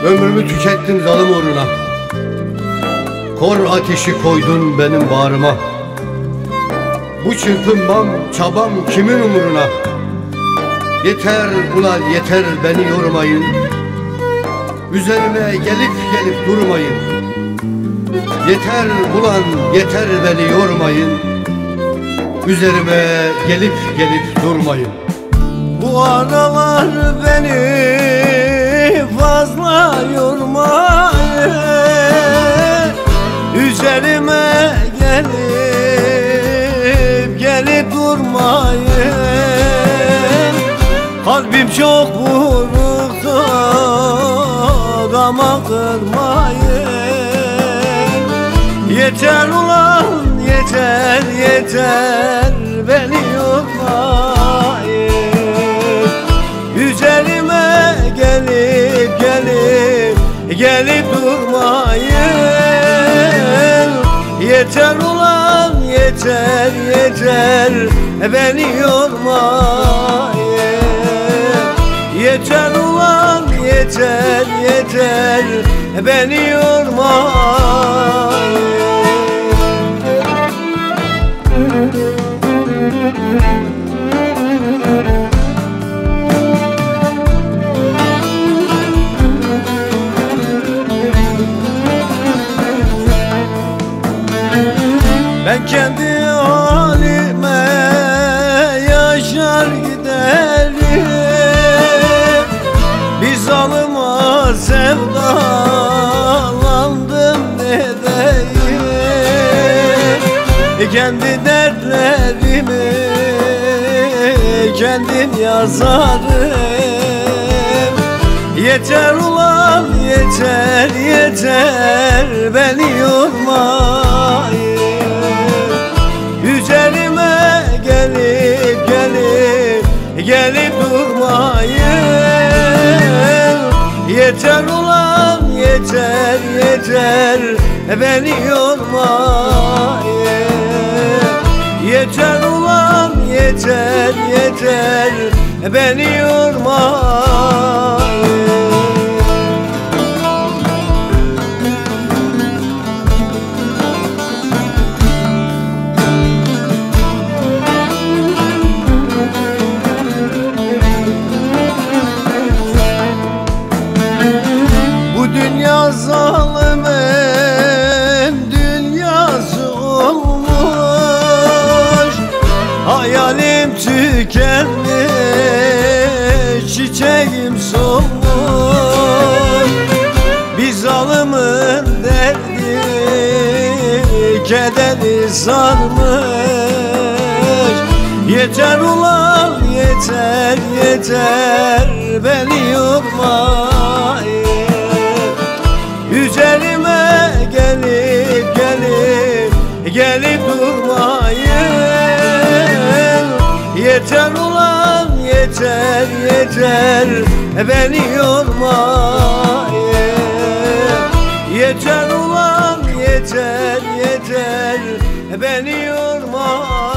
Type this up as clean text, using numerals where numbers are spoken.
Ömrümü tükettin zalim uğruna. Kor ateşi koydun benim bağrıma. Bu çırpınmam, çabam kimin umuruna? Yeter ulan yeter, beni yormayın. Üzerime gelip durmayın. Yeter ulan yeter, beni yormayın. Üzerime gelip durmayın. Bu aralar beni fazla yormayın. Üzerime gelip durmayın. Kalbim çok buruktur ama kırmayın. Yeter ulan yeter, beni yormayın. Üzerime gelip durmayın. Yeter ulan yeter, beni yormayın. Yeter ulan yeter, beni yormayın. Ben kendi halime yaşar giderim. Bir zalıma sevdalandım nedeyim. Kendi dertlerimi kendim yazarım. Yeter ulan yeter, beni yormayın. Üzerime gelip durmayın. Yeter ulan yeter, beni yormayın. Yeter ulan yeter, beni yormayın. Dünya zalimin dünyası olmuş. Hayalim tükenmiş, çiçeğim solmuş. Bir zalimin derdi kederi sarmış. Yeter ulan yeter, beni yormayın. Üzerime gelip durmayın. Yeter ulan yeter, beni yormayın. Yeter ulan yeter, beni yormayın.